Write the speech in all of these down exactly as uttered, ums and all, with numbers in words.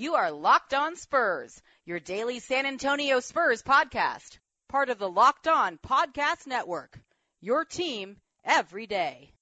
You are Locked On Spurs, your daily San Antonio Spurs podcast, part of the Locked On Podcast Network, your team every day.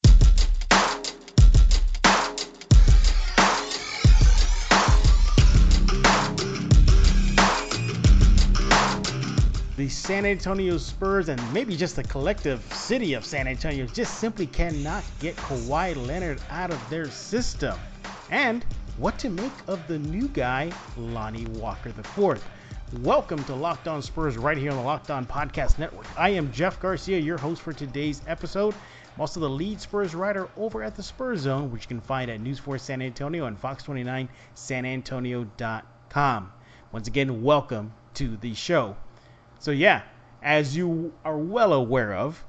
The San Antonio Spurs, and maybe just the collective city of San Antonio, just simply cannot get Kawhi Leonard out of their system. And what to make of the new guy, Lonnie Walker the fourth. Welcome to Locked On Spurs right here on the Locked On Podcast Network. I am Jeff Garcia, your host for today's episode. I'm also the lead Spurs writer over at the Spurs Zone, which you can find at News four San Antonio and Fox twenty-nine San Antonio dot com. Once again, welcome to the show. So yeah, as you are well aware of,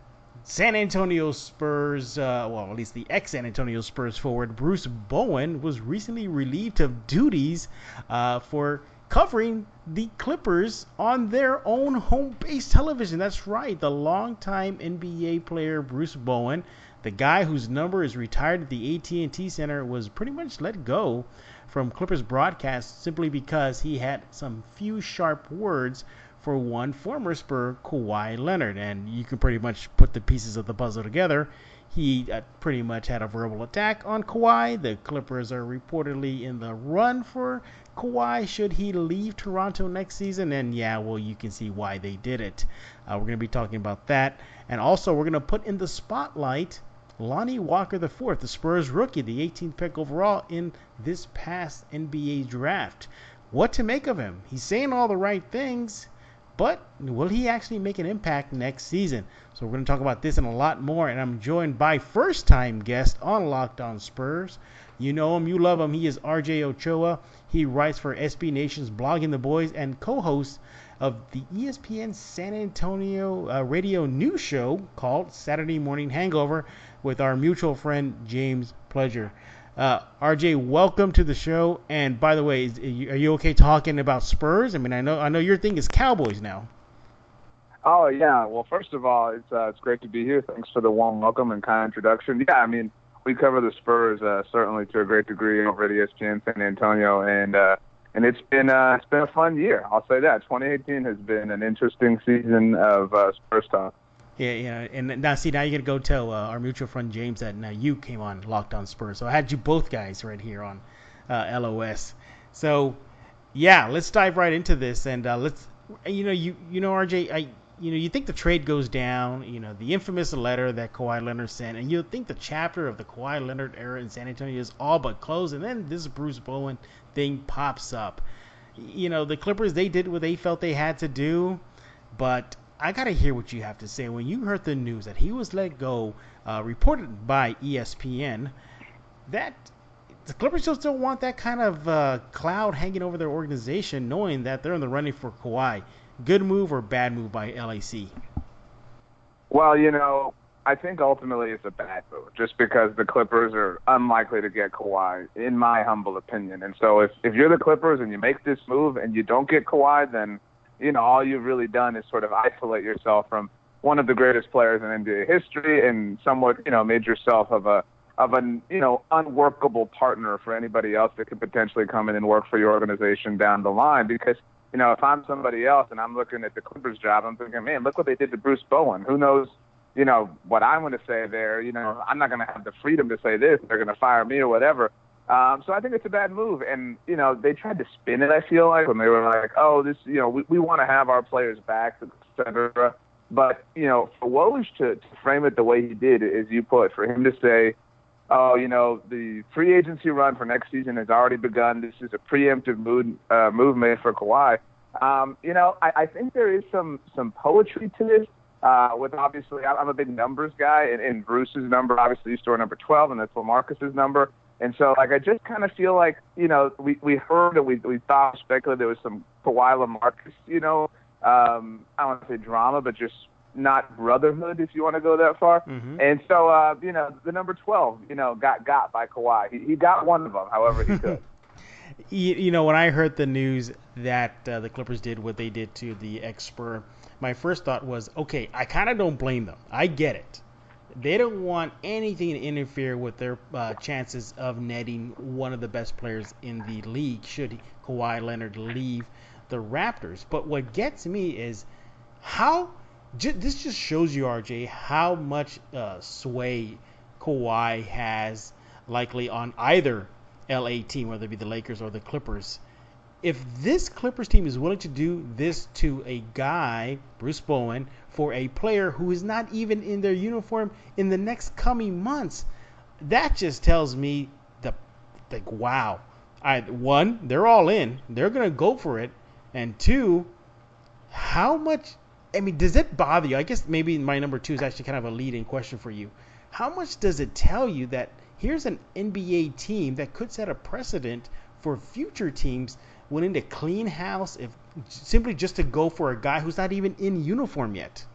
San Antonio Spurs, uh, well, at least the ex-San Antonio Spurs forward, Bruce Bowen, was recently relieved of duties uh, for covering the Clippers on their own home-based television. That's right, the longtime N B A player Bruce Bowen, the guy whose number is retired at the A T and T Center, was pretty much let go from Clippers broadcast simply because he had some few sharp words for one former Spur, Kawhi Leonard. And you can pretty much put the pieces of the puzzle together. He uh, pretty much had a verbal attack on Kawhi. The Clippers are reportedly in the run for Kawhi should he leave Toronto next season. And yeah, well, you can see why they did it. Uh, we're going to be talking about that. And also, we're going to put in the spotlight Lonnie Walker the fourth, the Spurs rookie, the eighteenth pick overall in this past N B A draft. What to make of him? He's saying all the right things, but will he actually make an impact next season? So we're going to talk about this and a lot more. And I'm joined by first-time guest on Locked On Spurs. You know him, you love him. He is R J Ochoa. He writes for S B Nation's Blogging the Boys and co-host of the E S P N San Antonio uh, radio news show called Saturday Morning Hangover with our mutual friend James Pledger. Uh, R J, welcome to the show. And by the way, is, are you okay talking about Spurs? I mean, I know I know your thing is Cowboys now. Oh yeah. Well, first of all, it's uh, it's great to be here. Thanks for the warm welcome and kind introduction. Yeah, I mean, we cover the Spurs uh, certainly to a great degree over at E S P N San Antonio, and uh, and it's been uh, it's been a fun year. I'll say that. twenty eighteen has been an interesting season of uh, Spurs talk. Yeah, yeah, and now see, now you're gonna go tell uh, our mutual friend James that now you came on Locked On Spurs. So I had you both guys right here on uh, L O S. So yeah, let's dive right into this, and uh, let's, you know, you you know, R J, I, you know, you think the trade goes down, you know, the infamous letter that Kawhi Leonard sent, and you think the chapter of the Kawhi Leonard era in San Antonio is all but closed, and then this Bruce Bowen thing pops up. You know, the Clippers, they did what they felt they had to do, but I got to hear what you have to say. When you heard the news that he was let go, uh, reported by E S P N, that the Clippers just don't want that kind of uh, cloud hanging over their organization, knowing that they're in the running for Kawhi. Good move or bad move by L A C? Well, you know, I think ultimately it's a bad move, just because the Clippers are unlikely to get Kawhi, in my humble opinion. And so if, if you're the Clippers and you make this move and you don't get Kawhi, then you know, all you've really done is sort of isolate yourself from one of the greatest players in N B A history, and somewhat, you know, made yourself of a of an you know unworkable partner for anybody else that could potentially come in and work for your organization down the line. Because you know, if I'm somebody else and I'm looking at the Clippers job, I'm thinking, man, look what they did to Bruce Bowen. Who knows, you know, what I'm going to say there? You know, I'm not going to have the freedom to say this. They're going to fire me or whatever. Um, so I think it's a bad move. And, you know, they tried to spin it, I feel like, when they were like, oh, this, you know, we, we want to have our players back, et cetera. But, you know, for Woj to, to frame it the way he did, as you put, for him to say, oh, you know, the free agency run for next season has already begun. This is a preemptive mood, uh, movement for Kawhi. Um, you know, I, I think there is some, some poetry to this. Uh, with obviously, I'm a big numbers guy, and, and Bruce's number, obviously, you store number twelve, and that's Lamarcus's number. And so, like, I just kind of feel like, you know, we, we heard and we we thought, speculated there was some Kawhi Lamarcus, you know, um, I don't want to say drama, but just not brotherhood, if you want to go that far. Mm-hmm. And so, uh, you know, the number twelve, you know, got got by Kawhi. He, he got one of them, however he could. you, you know, when I heard the news that uh, the Clippers did what they did to the ex-Spur, my first thought was, okay, I kind of don't blame them. I get it. They don't want anything to interfere with their uh, chances of netting one of the best players in the league should Kawhi Leonard leave the Raptors. But what gets me is how j- this just shows you, R J, how much uh, sway Kawhi has likely on either L A team, whether it be the Lakers or the Clippers. If this Clippers team is willing to do this to a guy, Bruce Bowen, for a player who is not even in their uniform in the next coming months, that just tells me the like wow. I one, they're all in. They're gonna go for it. And two, how much I mean, does it bother you? I guess maybe my number two is actually kind of a lead-in question for you. How much does it tell you that here's an N B A team that could set a precedent for future teams willing to clean house if simply just to go for a guy who's not even in uniform yet?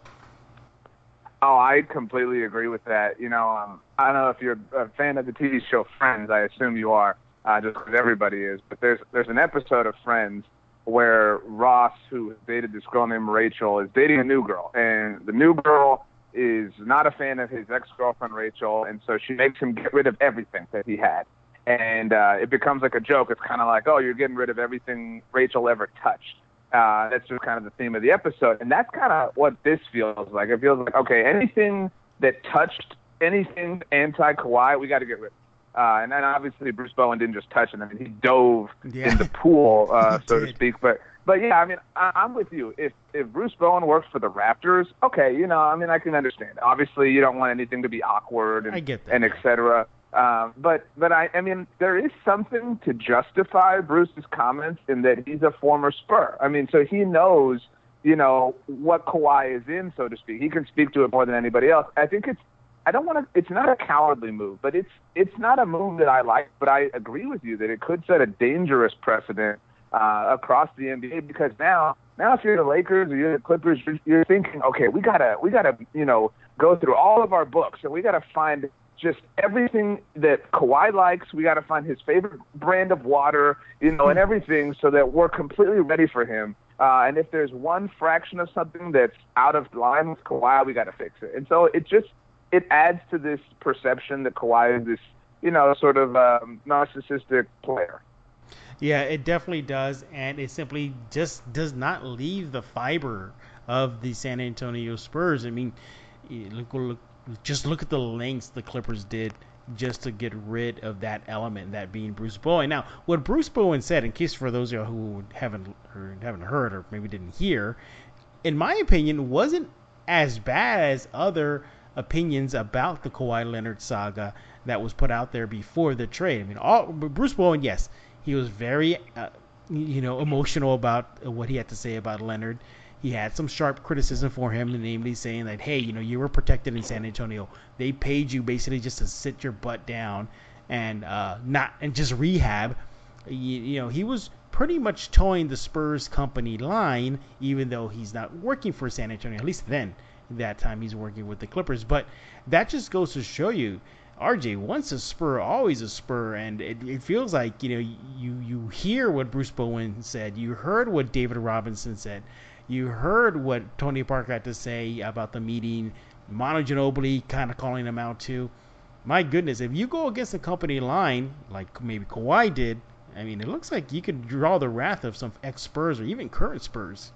Oh, I completely agree with that. You know, um, I don't know if you're a fan of the T V show Friends. I assume you are, uh, just because everybody is. But there's there's an episode of Friends where Ross, who dated this girl named Rachel, is dating a new girl, and the new girl is not a fan of his ex-girlfriend Rachel, and so she makes him get rid of everything that he had. And uh, it becomes like a joke. It's kind of like, oh, you're getting rid of everything Rachel ever touched. Uh, that's just kind of the theme of the episode. And that's kind of what this feels like. It feels like, okay, anything that touched anything anti-Kawhi, we got to get rid of. Uh, and then obviously Bruce Bowen didn't just touch it. I mean, he dove yeah. in the pool, uh, so did. to speak. But, but yeah, I mean, I, I'm with you. If if Bruce Bowen works for the Raptors, okay, you know, I mean, I can understand. Obviously, you don't want anything to be awkward and, I get that. and et cetera. Um, but but I, I mean, there is something to justify Bruce's comments in that he's a former Spur. I mean, so he knows, you know, what Kawhi is in, so to speak. He can speak to it more than anybody else. I think it's, I don't want to, it's not a cowardly move, but it's it's not a move that I like. But I agree with you that it could set a dangerous precedent uh, across the N B A, because now, now if you're the Lakers or you're the Clippers, you're, you're thinking, okay, we gotta we gotta you know go through all of our books and we gotta find just everything that Kawhi likes. We got to find his favorite brand of water, you know, and everything, so that we're completely ready for him. Uh, and if there's one fraction of something that's out of line with Kawhi, we got to fix it. And so it just, it adds to this perception that Kawhi is this, you know, sort of um, narcissistic player. Yeah, it definitely does. And it simply just does not leave the fiber of the San Antonio Spurs. I mean, look, look, Just look at the lengths the Clippers did just to get rid of that element, that being Bruce Bowen. Now, what Bruce Bowen said, in case for those of you who haven't heard, haven't heard or maybe didn't hear, in my opinion, wasn't as bad as other opinions about the Kawhi Leonard saga that was put out there before the trade. I mean, all, Bruce Bowen, yes, he was very, uh, you know, emotional about what he had to say about Leonard. He had some sharp criticism for him, namely saying that, hey, you know, you were protected in San Antonio. They paid you basically just to sit your butt down and uh, not and just rehab. You, you know, he was pretty much towing the Spurs company line, even though he's not working for San Antonio. At least then, that time he's working with the Clippers. But that just goes to show you, R J, once a Spur, always a Spur, and it, it feels like, you know, you you hear what Bruce Bowen said, you heard what David Robinson said. You heard what Tony Parker had to say about the meeting. Manu Ginobili kind of calling him out too. My goodness, if you go against the company line, like maybe Kawhi did, I mean, it looks like you could draw the wrath of some ex-Spurs or even current Spurs.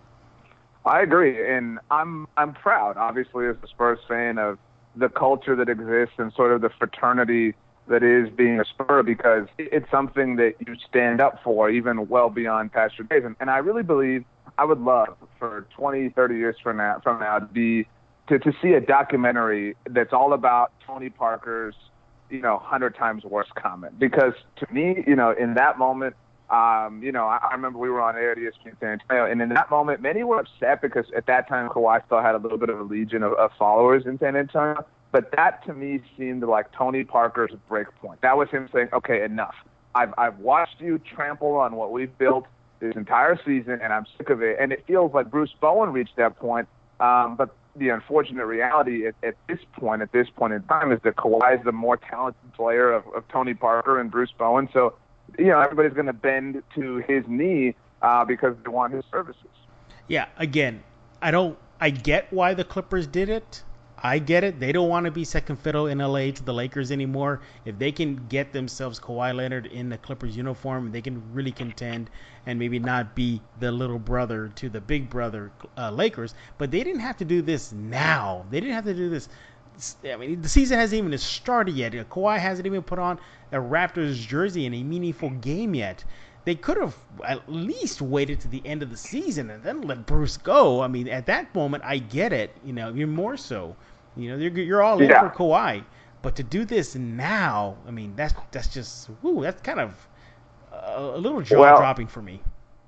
I agree, and I'm I'm proud, obviously, as a Spurs fan, of the culture that exists and sort of the fraternity that is being a Spur, because it's something that you stand up for even well beyond past your days. And, and I really believe, I would love for twenty, thirty years from now, from now to be to, to see a documentary that's all about Tony Parker's, you know, hundred times worse comment. Because to me, you know, in that moment, um, you know, I, I remember we were on air at E S P N San Antonio, and in that moment, many were upset because at that time Kawhi still had a little bit of a legion of, of followers in San Antonio. But that to me seemed like Tony Parker's break point. That was him saying, okay, enough. I've I've watched you trample on what we've built this entire season, and I'm sick of it. And it feels like Bruce Bowen reached that point. Um, but the unfortunate reality at, at this point, at this point in time, is that Kawhi is the more talented player of, of Tony Parker and Bruce Bowen. So, you know, everybody's going to bend to his knee uh, because they want his services. Yeah, again, I don't, I get why the Clippers did it. I get it. They don't want to be second fiddle in L A to the Lakers anymore. If they can get themselves Kawhi Leonard in the Clippers uniform, they can really contend and maybe not be the little brother to the big brother uh, Lakers. But they didn't have to do this now. They didn't have to do this. I mean, the season hasn't even started yet. Kawhi hasn't even put on a Raptors jersey in a meaningful game yet. They could have at least waited to the end of the season and then let Bruce go. I mean, at that moment, I get it. You know, you're more so. You know, you're, you're all in yeah. for Kawhi. But to do this now, I mean, that's that's just, whoo, that's kind of a, a little jaw-dropping well, for me.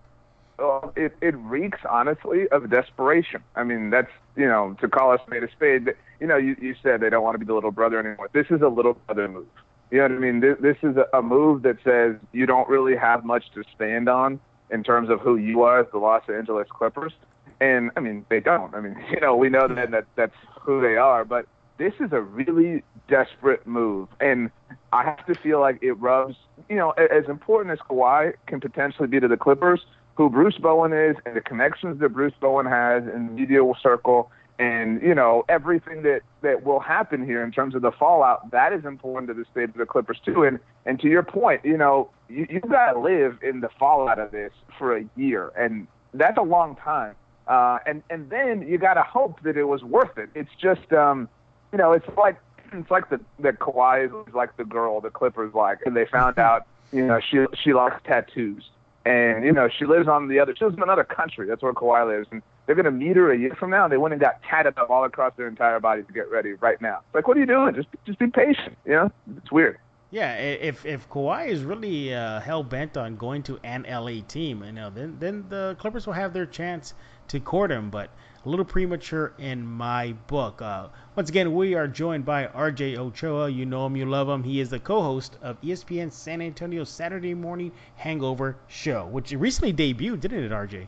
Well, it, it reeks, honestly, of desperation. I mean, that's, you know, to call a spade a spade. You know, you, you said they don't want to be the little brother anymore. This is a little brother move. You know what I mean? This, this is a, a move that says you don't really have much to stand on in terms of who you are as the Los Angeles Clippers. And, I mean, they don't. I mean, you know, we know that, that that's who they are. But this is a really desperate move. And I have to feel like it rubs, you know, as important as Kawhi can potentially be to the Clippers, who Bruce Bowen is and the connections that Bruce Bowen has in the media circle and, you know, everything that, that will happen here in terms of the fallout, that is important to the state of the Clippers too. And and to your point, you know, you, you've got to live in the fallout of this for a year. And that's a long time. Uh, and, and then you got to hope that it was worth it. It's just, um, you know, it's like it's like the, the Kawhi is like the girl the Clippers like. And they found out, you know, she she likes tattoos. And, you know, she lives on the other, she lives in another country. That's where Kawhi lives. And they're going to meet her a year from now. And they went and got tatted up all across their entire body to get ready right now. Like, what are you doing? Just just be patient. You know, it's weird. Yeah, if if Kawhi is really uh, hell bent on going to an L A team, you know, then then the Clippers will have their chance to court him. But a little premature in my book. Uh, once again, we are joined by R J Ochoa. You know him, you love him. He is the co-host of E S P N San Antonio's Saturday Morning Hangover Show, which recently debuted, didn't it, R J?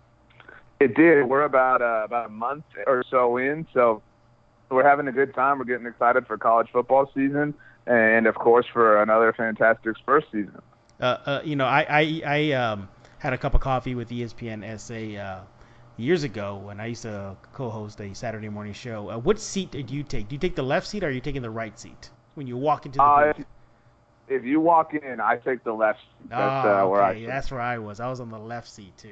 It did. We're about uh, about a month or so in, so we're having a good time. We're getting excited for college football season, and of course for another fantastic Spurs season. Uh, uh, you know, I I, I um, had a cup of coffee with E S P N S A uh, years ago when I used to co-host a Saturday morning show. Uh, what seat did you take? Do you take the left seat or are you taking the right seat when you walk into the uh, booth? If you walk in, I take the left seat. That's oh, uh, where okay. I sit. That's where I was. I was on the left seat too.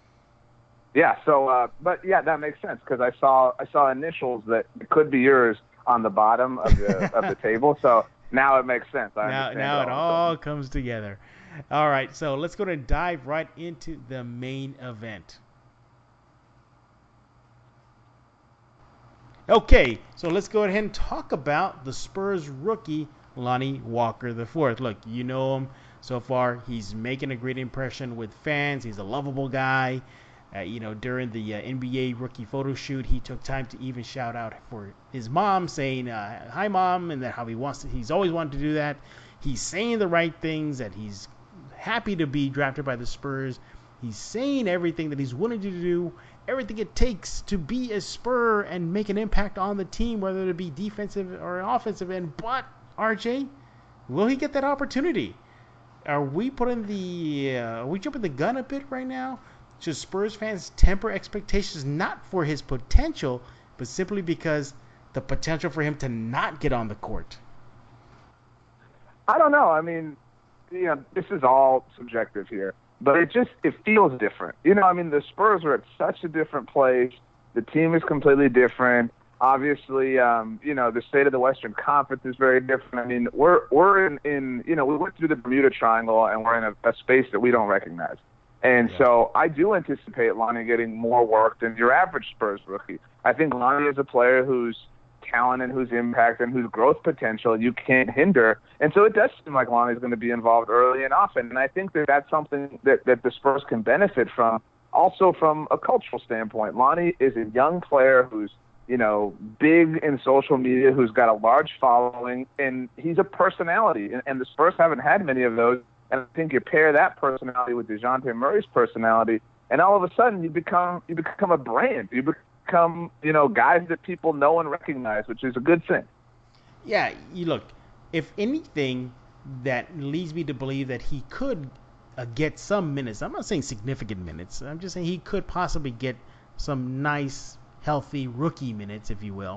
Yeah. So, uh, but yeah, that makes sense because I saw I saw initials that could be yours on the bottom of the of the table. So now it makes sense. I now now it all comes together. All right. So let's go and dive right into the main event. Okay, so let's go ahead and talk about the Spurs rookie, Lonnie Walker the fourth. Look, you know him so far. He's making a great impression with fans. He's a lovable guy. Uh, you know, during the uh, N B A rookie photo shoot, he took time to even shout out for his mom, saying, uh, hi, Mom, and that how he wants to, he's always wanted to do that. He's saying the right things, that he's happy to be drafted by the Spurs. He's saying everything that he's willing to do, everything it takes to be a Spur and make an impact on the team, whether it be defensive or offensive end. But, R J, will he get that opportunity? Are we putting the, uh, are we jumping the gun a bit right now? Should Spurs fans temper expectations not for his potential, but simply because the potential for him to not get on the court? I don't know. I mean, you know, this is all subjective here. But it just, it feels different. You know, I mean, the Spurs are at such a different place. The team is completely different. Obviously, um, you know, the state of the Western Conference is very different. I mean, we're we're in, in you know, we went through the Bermuda Triangle, and we're in a, a space that we don't recognize. And yeah. so I do anticipate Lonnie getting more work than your average Spurs rookie. I think Lonnie is a player whose talent and whose impact and whose growth potential you can't hinder. And so it does seem like Lonnie's going to be involved early and often. And I think that that's something that, that the Spurs can benefit from, also from a cultural standpoint. Lonnie is a young player who's, you know, big in social media, who's got a large following, and he's a personality. And, and the Spurs haven't had many of those. And I think you pair that personality with DeJounte Murray's personality, and all of a sudden you become you become a brand. You become, you know, guys that people know and recognize, which is a good thing. Yeah, you look, if anything, that leads me to believe that he could uh, get some minutes. I'm not saying significant minutes. I'm just saying he could possibly get some nice, healthy rookie minutes, if you will.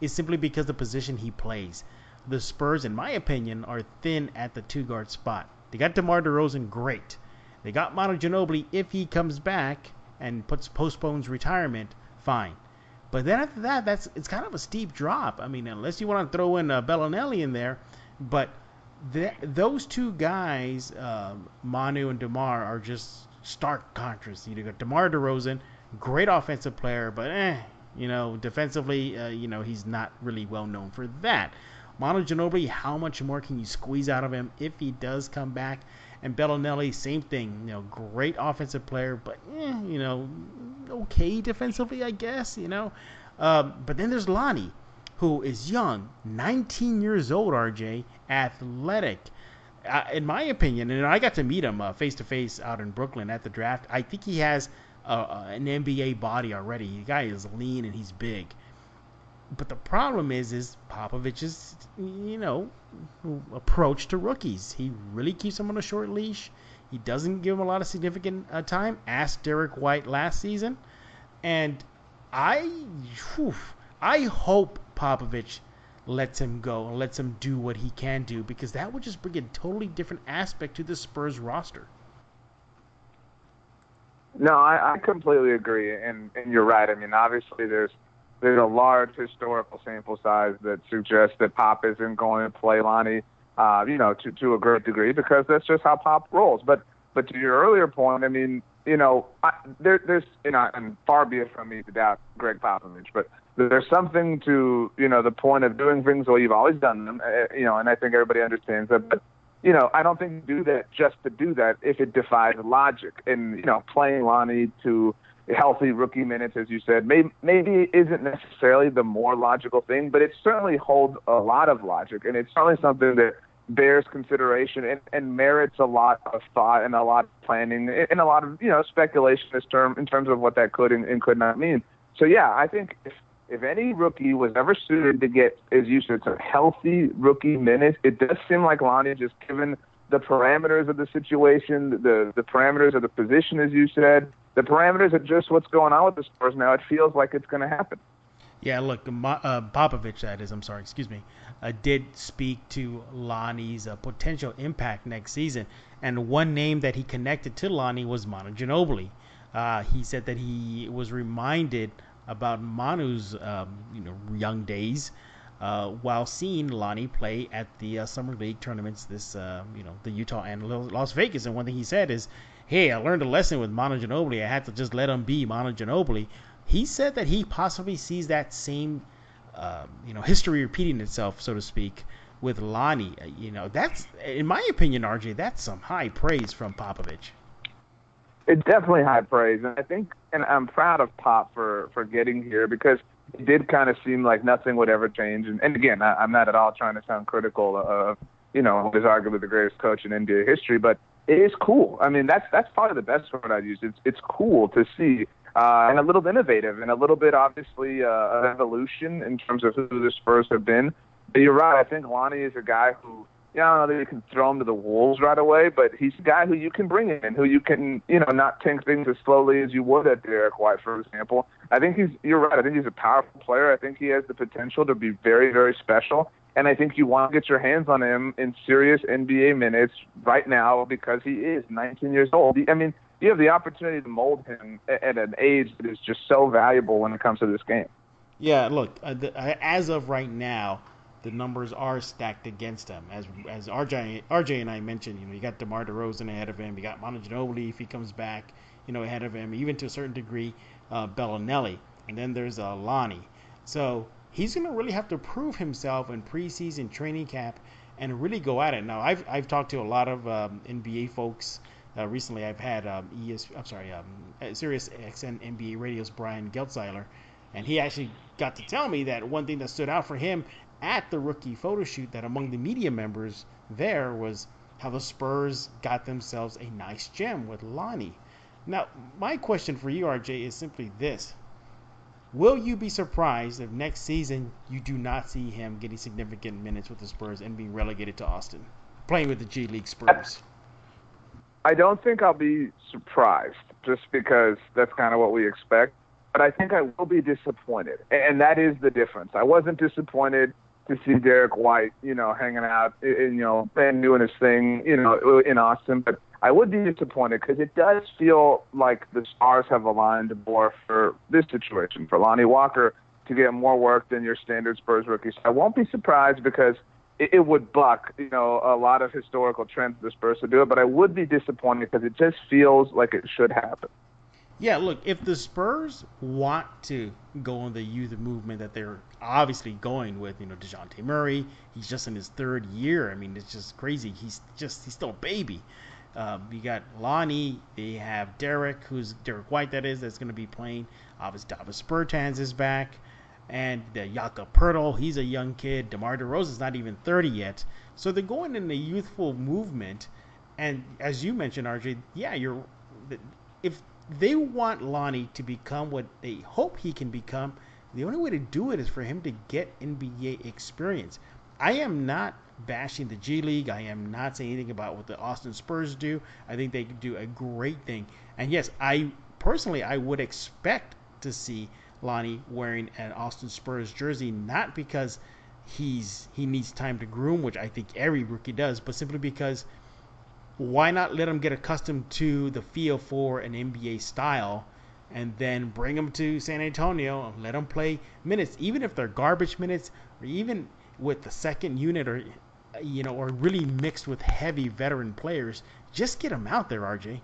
is simply because the position he plays. The Spurs, in my opinion, are thin at the two-guard spot. They got DeMar DeRozan, great. They got Manu Ginobili if he comes back and puts postpones retirement, fine. But then after that, that's it's kind of a steep drop. I mean, unless you want to throw in uh, Bellinelli in there, but the, those two guys, uh, Manu and DeMar, are just stark contrasts. You got DeMar DeRozan, great offensive player, but eh, you know, defensively, uh, you know, he's not really well known for that. Manu Ginobili, how much more can you squeeze out of him if he does come back? And Bellinelli, same thing. You know, great offensive player, but eh, you know, okay defensively, I guess. You know, um, but then there's Lonnie, who is young, nineteen years old. R J, athletic. Uh, in my opinion, and I got to meet him uh, face to face out in Brooklyn at the draft. I think he has uh, an N B A body already. The guy is lean and he's big. But the problem is, is Popovich's, you know, approach to rookies. He really keeps them on a short leash. He doesn't give them a lot of significant uh, time. Ask Derek White last season. And I, whew, I hope Popovich lets him go and lets him do what he can do, because that would just bring a totally different aspect to the Spurs roster. No, I, I completely agree, and, and you're right. I mean, obviously there's There's a large historical sample size that suggests that Pop isn't going to play Lonnie, uh, you know, to, to a great degree, because that's just how Pop rolls. But but to your earlier point, I mean, you know, I, there, there's, you know, and far be it from me to doubt Greg Popovich, but there's something to, you know, the point of doing things the way you've always done them, uh, you know, and I think everybody understands that. But, you know, I don't think you do that just to do that if it defies logic. And, you know, playing Lonnie to healthy rookie minutes, as you said, maybe, maybe isn't necessarily the more logical thing, but it certainly holds a lot of logic, and it's certainly something that bears consideration and, and merits a lot of thought and a lot of planning and a lot of, you know, speculation in, term, in terms of what that could and, and could not mean. So, yeah, I think if, if any rookie was ever suited to get, as you said, some healthy rookie minutes, it does seem like Lonnie, just given the parameters of the situation, the, the parameters of the position, as you said, the parameters of just what's going on with the Spurs now, it feels like it's going to happen. Yeah, look, uh, Popovich, that is, I'm sorry, excuse me, uh, did speak to Lonnie's uh, potential impact next season. And one name that he connected to Lonnie was Manu Ginobili. Uh, he said that he was reminded about Manu's um, you know, young days uh, while seeing Lonnie play at the uh, Summer League tournaments, this, uh, you know, the Utah and Las Vegas. And one thing he said is, hey, I learned a lesson with Manu Ginobili. I had to just let him be Manu Ginobili. He said that he possibly sees that same, uh, you know, history repeating itself, so to speak, with Lonnie. Uh, you know, that's, in my opinion, R J, that's some high praise from Popovich. It's definitely high praise, and I think, and I'm proud of Pop for, for getting here, because it did kind of seem like nothing would ever change. And, and again, I, I'm not at all trying to sound critical of, you know, who is arguably the greatest coach in N B A history, but it is cool. I mean, that's that's probably the best word I'd use. It's it's cool to see, uh, and a little innovative, and a little bit obviously uh, of evolution in terms of who the Spurs have been. But you're right. I think Lonnie is a guy who, yeah, I don't know that you can throw him to the wolves right away, but he's a guy who you can bring in, who you can, you know, not take things as slowly as you would at Derek White, for example. I think he's, you're right. I think he's a powerful player. I think he has the potential to be very, very special. And I think you want to get your hands on him in serious N B A minutes right now, because he is nineteen years old. I mean, you have the opportunity to mold him at an age that is just so valuable when it comes to this game. Yeah, look, uh, the, uh, as of right now, the numbers are stacked against him. As as R J R J and I mentioned, you know, you got DeMar DeRozan ahead of him. You got Manu Ginobili if he comes back, you know, ahead of him. Even to a certain degree, uh, Bellinelli, and then there's uh, Lonnie. So he's going to really have to prove himself in preseason training camp and really go at it. Now, I've I've talked to a lot of um, N B A folks uh, recently. I've had um, E S, I'm sorry, um, Sirius X M N B A Radio's Brian Geltzeiler, and he actually got to tell me that one thing that stood out for him at the rookie photo shoot, that among the media members there, was how the Spurs got themselves a nice gem with Lonnie. Now, my question for you, R J, is simply this. Will you be surprised if next season you do not see him getting significant minutes with the Spurs and being relegated to Austin, playing with the G League Spurs? I don't think I'll be surprised, just because that's kind of what we expect. but I think I will be disappointed, and that is the difference. I wasn't disappointed to see Derek White, you know, hanging out, you know, and doing his thing, you know, in Austin, but I would be disappointed because it does feel like the stars have aligned more for this situation, for Lonnie Walker to get more work than your standard Spurs rookie. So I won't be surprised because it, it would buck, you know, a lot of historical trends for the Spurs to do it, but I would be disappointed because it just feels like it should happen. Yeah, look, if the Spurs want to go on the youth movement that they're obviously going with, you know, DeJounte Murray, he's just in his third year. I mean, it's just crazy. He's just, he's still a baby. Um, you got Lonnie, they have Derek, who's Derek White, that is, that's going to be playing. Obviously, Davis Bertans is back. And uh, Jakob Poeltl, he's a young kid. DeMar DeRozan's not even thirty yet. So they're going in the youthful movement. And as you mentioned, R J, yeah, you're if they want Lonnie to become what they hope he can become, the only way to do it is for him to get N B A experience. I am not bashing the G League. I am not saying anything about what the Austin Spurs do. I think they do a great thing. And yes, I personally, I would expect to see Lonnie wearing an Austin Spurs jersey, not because he's he needs time to groom, which I think every rookie does, but simply because why not let him get accustomed to the feel for an N B A style and then bring him to San Antonio and let him play minutes, even if they're garbage minutes, or even with the second unit, or you know, or really mixed with heavy veteran players. Just get him out there, R J.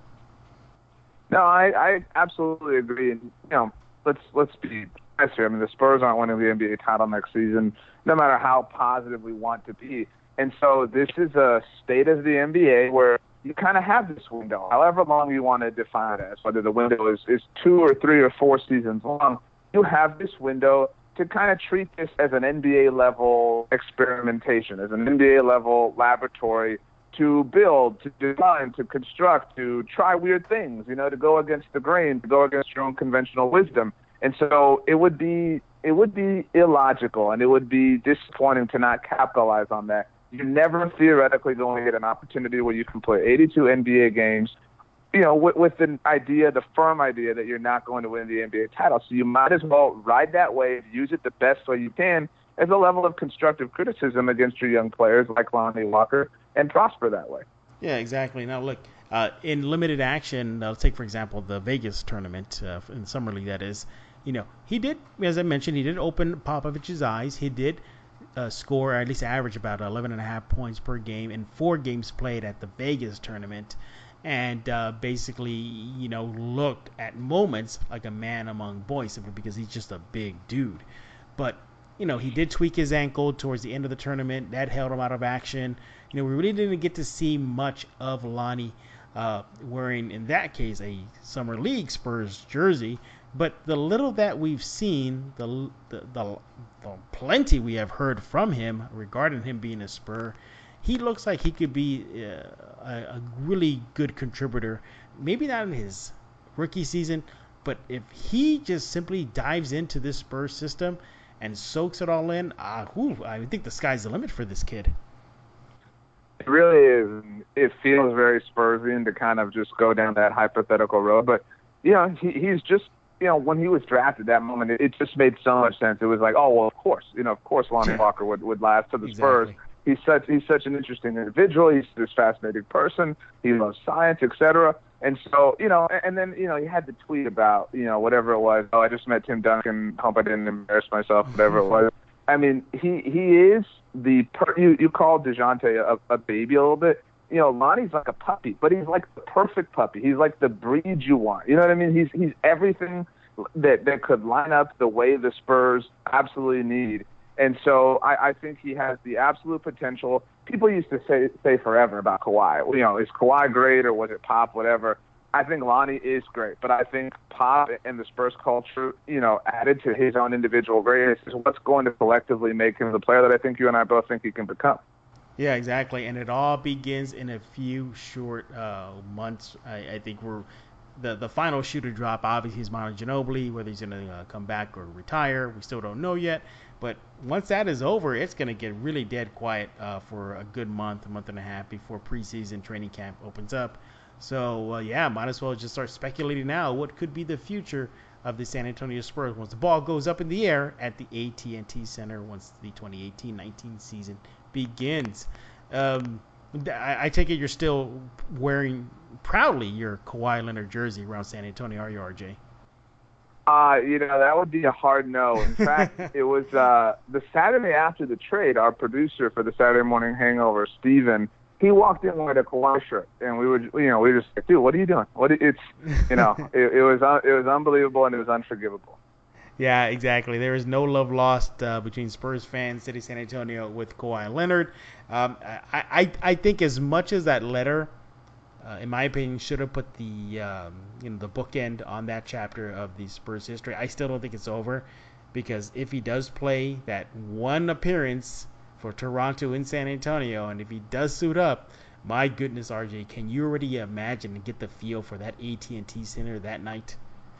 No, I, I absolutely agree. And, you know, let's let's be honest here. I mean, the Spurs aren't winning the N B A title next season, no matter how positive we want to be. And so this is a state of the N B A where you kind of have this window, however long you want to define it as, whether the window is, is two or three or four seasons long, you have this window to kind of treat this as an N B A-level experimentation, as an N B A-level laboratory to build, to design, to construct, to try weird things, you know, to go against the grain, to go against your own conventional wisdom. And so it would be it would be illogical and it would be disappointing to not capitalize on that. You're never theoretically going to get an opportunity where you can play eighty-two N B A games, you know, with, with the idea, the firm idea that you're not going to win the N B A title. So you might as well ride that wave, use it the best way you can as a level of constructive criticism against your young players like Lonnie Walker and prosper that way. Yeah, exactly. Now, look, uh, in limited action, uh, let's take, for example, the Vegas tournament, uh, in Summer League, that is, you know, he did, as I mentioned, he did open Popovich's eyes. He did uh, score, or at least average about eleven and a half points per game in four games played at the Vegas tournament. And uh, basically, you know, looked at moments like a man among boys simply because he's just a big dude. But, you know, he did tweak his ankle towards the end of the tournament. That held him out of action. You know, we really didn't get to see much of Lonnie uh, wearing, in that case, a Summer League Spurs jersey. But the little that we've seen, the the, the, the plenty we have heard from him regarding him being a Spur, he looks like he could be uh, a, a really good contributor. Maybe not in his rookie season, but if he just simply dives into this Spurs system and soaks it all in, uh, whew, I think the sky's the limit for this kid. It really is. It feels very Spursian to kind of just go down that hypothetical road. But, you know, he, he's just, you know, when he was drafted that moment, it, it just made so much sense. It was like, oh, well, of course. You know, of course Lonnie Walker would, would last to the Exactly. Spurs. He's such he's such an interesting individual. He's this fascinating person. He loves science, et cetera. And so, you know, and, and then, you know, he had the tweet about, you know, whatever it was. Oh, I just met Tim Duncan. Hope I didn't embarrass myself, whatever it was. I mean, he he is the per, you you called DeJounte a, a baby a little bit. You know, Lonnie's like a puppy, but he's like the perfect puppy. He's like the breed you want. You know what I mean? He's he's everything that that could line up the way the Spurs absolutely need. And so I, I think he has the absolute potential. People used to say say forever about Kawhi. You know, is Kawhi great or was it Pop? Whatever. I think Lonnie is great, but I think Pop and the Spurs culture, you know, added to his own individual greatness is what's going to collectively make him the player that I think you and I both think he can become. Yeah, exactly. And it all begins in a few short uh, months. I, I think we're the the final shoe to drop. Obviously, is Manu Ginobili. Whether he's going to uh, come back or retire, we still don't know yet. But once that is over, it's going to get really dead quiet uh, for a good month, a month and a half before preseason training camp opens up. So, uh, yeah, might as well just start speculating now what could be the future of the San Antonio Spurs once the ball goes up in the air at the A T and T Center once the twenty eighteen nineteen season begins. Um, I, I take it you're still wearing proudly your Kawhi Leonard jersey around San Antonio, are you, R J? Uh, you know, that would be a hard no. In fact, it was uh, the Saturday after the trade, our producer for the Saturday Morning Hangover, Steven, he walked in with a Kawhi shirt, and we were, you know, we were just like, dude, what are you doing? What? It's, you know, it, it was uh, it was unbelievable and it was unforgivable. Yeah, exactly. There is no love lost uh, between Spurs fans, City San Antonio, with Kawhi Leonard. Um, I, I I think as much as that letter, uh, in my opinion, should have put the um, you know the bookend on that chapter of the Spurs history, I still don't think it's over, because if he does play that one appearance for Toronto in San Antonio, and if he does suit up, my goodness, R J, can you already imagine and get the feel for that A T and T Center that night?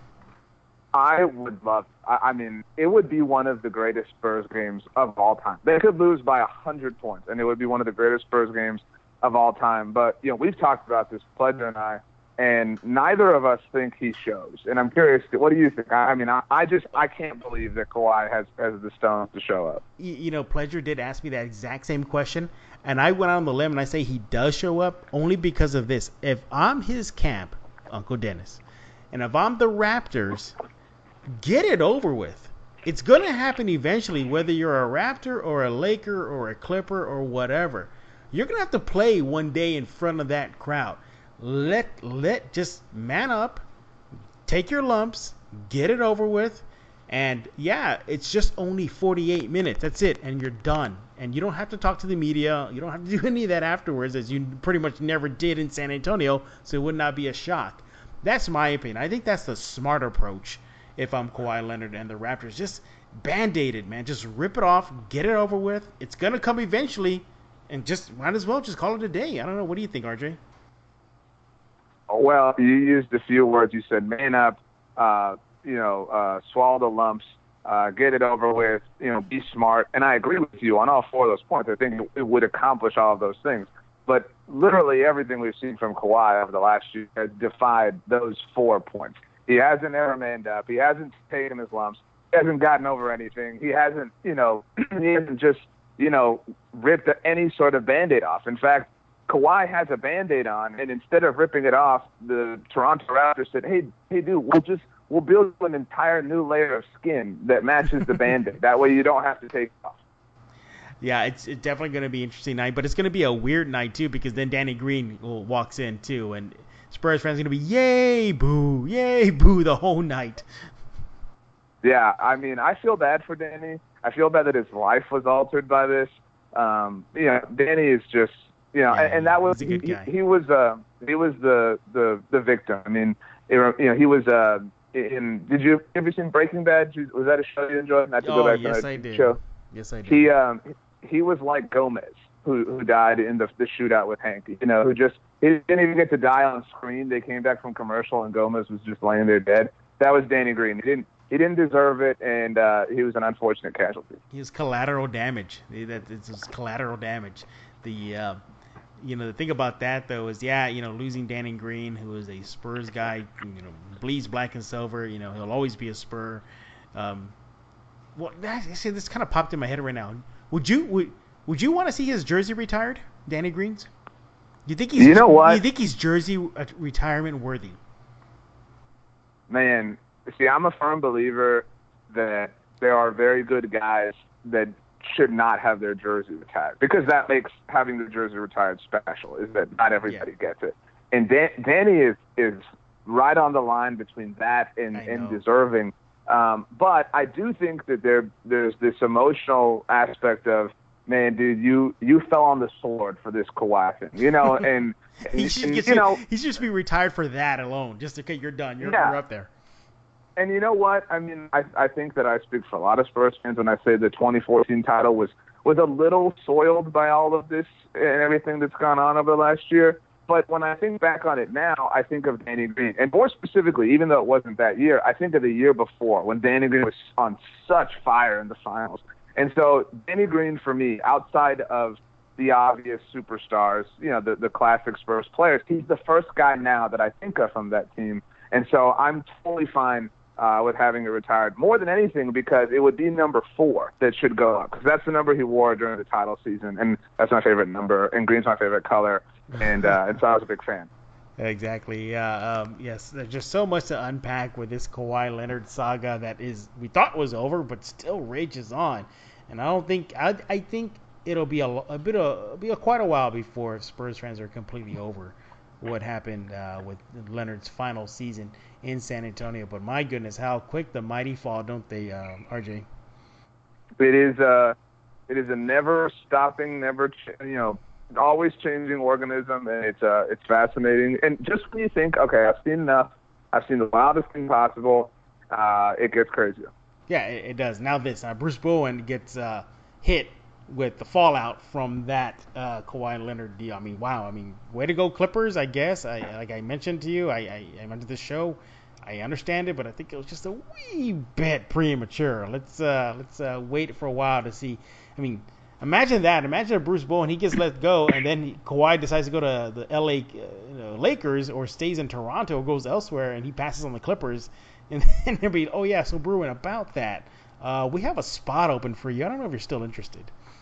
I would love, I, I mean, it would be one of the greatest Spurs games of all time. They could lose by one hundred points, and it would be one of the greatest Spurs games of all time. But, you know, we've talked about this, Pledger and I, and neither of us think he shows. And I'm curious, what do you think? I, I mean, I, I just, I can't believe that Kawhi has, has the stones to show up. You, you know, Pledger did ask me that exact same question, and I went out on the limb and I say he does show up only because of this. If I'm his camp, Uncle Dennis, and if I'm the Raptors, get it over with. It's going to happen eventually, whether you're a Raptor or a Laker or a Clipper or whatever. You're going to have to play one day in front of that crowd. Let, let, just man up, take your lumps, get it over with, and yeah, it's just only forty-eight minutes. That's it, and you're done. And you don't have to talk to the media. You don't have to do any of that afterwards, as you pretty much never did in San Antonio, so it would not be a shock. That's my opinion. I think that's the smart approach. If I'm Kawhi Leonard and the Raptors, just Band-Aid it, man. Just rip it off, get it over with. It's going to come eventually, and just might as well just call it a day. I don't know. What do you think, R J? Well, you used a few words. You said man up, uh, you know, uh, swallow the lumps, uh, get it over with, you know, be smart. And I agree with you on all four of those points. I think it would accomplish all of those things. But literally everything we've seen from Kawhi over the last year has defied those four points. He hasn't ever manned up. He hasn't taken his lumps. He hasn't gotten over anything. He hasn't, you know, he hasn't just, you know, ripped any sort of Band-Aid off. In fact, Kawhi has a Band-Aid on, and instead of ripping it off, the Toronto Raptors said, hey, hey, dude, we'll just, we'll build an entire new layer of skin that matches the Band-Aid. That way you don't have to take it off. Yeah, it's, it's definitely going to be an interesting night, but it's going to be a weird night, too, because then Danny Green walks in, too, and Spurs fans are going to be yay, boo, yay, boo the whole night. Yeah, I mean, I feel bad for Danny. I feel bad that his life was altered by this. Um, you know, Danny is just, you know, yeah, and, and that was, he, he was, uh, he was the, the, the victim. I mean, it, you know, he was, uh, in, did you ever seen Breaking Bad? Was that a show you enjoyed? Not to oh, go back yes, to I did. Show. Yes, I did. He, um, he was like Gomez, who, who died in the, the shootout with Hank, you know, who just, he didn't even get to die on screen. They came back from commercial and Gomez was just laying there dead. That was Danny Green. He didn't, he didn't deserve it, and uh, he was an unfortunate casualty. He was collateral damage. That it's collateral damage. The uh, you know the thing about that though is yeah you know losing Danny Green, who is a Spurs guy, you know bleeds black and silver. You know he'll always be a Spur. Um, well, actually, this kind of popped in my head right now. Would you would would you want to see his jersey retired, Danny Green's? You think he's you know what? You think he's jersey retirement worthy? Man. See, I'm a firm believer that there are very good guys that should not have their jersey retired, because that makes having the jersey retired special, is that not everybody yeah. gets it. And Dan- Danny is, is right on the line between that and, and deserving. Um, but I do think that there there's this emotional aspect of, man, dude, you, you fell on the sword for this Kawhi thing, you know, and, and, he should and get you to, know, he should just be retired for that alone, just okay, you're done, you're, yeah. you're up there. And you know what? I mean, I, I think that I speak for a lot of Spurs fans when I say the twenty fourteen title was, was a little soiled by all of this and everything that's gone on over the last year. But when I think back on it now, I think of Danny Green. And more specifically, even though it wasn't that year, I think of the year before when Danny Green was on such fire in the finals. And so Danny Green, for me, outside of the obvious superstars, you know, the, the classic Spurs players, he's the first guy now that I think of from that team. And so I'm totally fine uh, with having it retired. More than anything, because it would be number four that should go up, because that's the number he wore during the title season, and that's my favorite number, and green's my favorite color, and, uh, and so I was a big fan. Exactly. Uh, um, yes, there's just so much to unpack with this Kawhi Leonard saga that is we thought was over, but still rages on. And I don't think I, I think it'll be a, a bit of be a, quite a while before Spurs fans are completely over what happened uh, with Leonard's final season in San Antonio. But my goodness, how quick the mighty fall, don't they, uh, R J? It is uh, it is a never stopping, never ch- you know. always changing organism, and it's uh, it's fascinating. And just when you think, okay, I've seen enough, I've seen the wildest thing possible, uh, it gets crazier. Yeah, it, it does. Now this, uh, Bruce Bowen gets uh, hit with the fallout from that uh, Kawhi Leonard deal. I mean, wow. I mean, way to go, Clippers. I guess. I like I mentioned to you, I I, I went to the show. I understand it, but I think it was just a wee bit premature. Let's uh, let's uh, wait for a while to see. I mean. Imagine that. Imagine if Bruce Bowen, he gets let go, and then he, Kawhi decides to go to the L A uh, you know, Lakers or stays in Toronto or goes elsewhere, and he passes on the Clippers. And then they'll be, oh, yeah, so Bruin, about that, uh, we have a spot open for you. I don't know if you're still interested.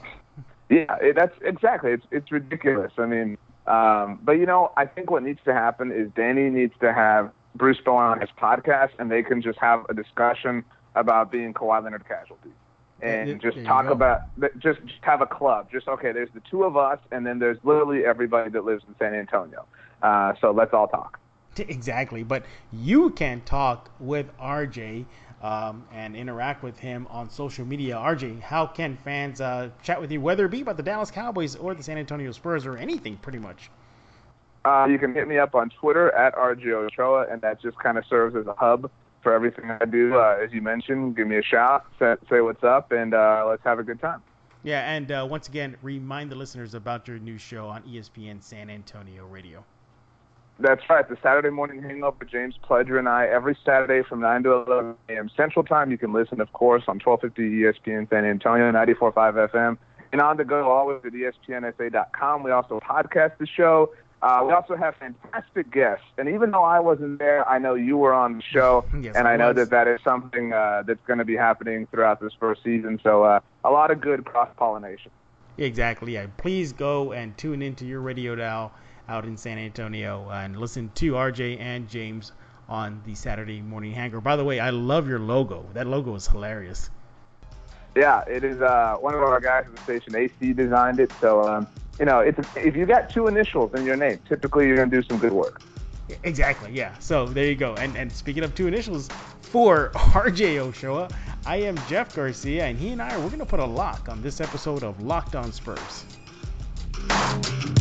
Yeah, it, that's exactly. It's it's ridiculous. I mean, um, but, you know, I think what needs to happen is Danny needs to have Bruce Bowen on his podcast, and they can just have a discussion about being Kawhi Leonard casualties. And There- just there you talk go. about, just, just have a club. Just, okay, there's the two of us, and then there's literally everybody that lives in San Antonio. Uh, so let's all talk. Exactly. But you can talk with R J um, and interact with him on social media. R J, how can fans uh, chat with you, whether it be about the Dallas Cowboys or the San Antonio Spurs or anything, pretty much? Uh, you can hit me up on Twitter at R J Ochoa, and that just kind of serves as a hub for everything I do. Uh, as you mentioned, give me a shout, say, say what's up, and uh, let's have a good time. Yeah, and uh, once again, remind the listeners about your new show on E S P N San Antonio Radio. That's right, the Saturday Morning Hangover with James Pledger and I, every Saturday from nine to eleven a.m. Central Time. You can listen, of course, on twelve fifty E S P N San Antonio, ninety-four point five F M, and on the go always at E S P N S A dot com. We also podcast the show. Uh, we also have fantastic guests, and even though I wasn't there, I know you were on the show, Yes, and I I know was. that that is something uh, that's going to be happening throughout this first season, so uh, a lot of good cross-pollination. Exactly. Yeah. Please go and tune into your radio dial out in San Antonio and listen to R J and James on the Saturday Morning Hangover. By the way, I love your logo. That logo is hilarious. Yeah, it is uh, one of our guys at the station, A C, designed it, so, um, you know, it's if you got two initials in your name, typically you're going to do some good work. Exactly, yeah. So there you go. And and speaking of two initials, for R J Ochoa, I am Jeff Garcia, and he and I, we're going to put a lock on this episode of Locked On Spurs.